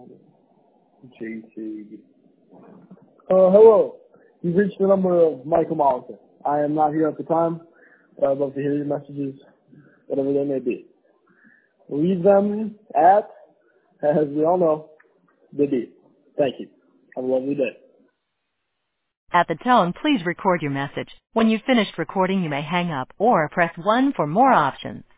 JT. Hello. You've reached the number of Michael Mollican. I am not here at the time, but I'd love to hear your messages, whatever they may be. Leave them at, as we all know, the beep. Thank you. Have a lovely day. At the tone, please record your message. When you've finished recording, you may hang up or press 1 for more options.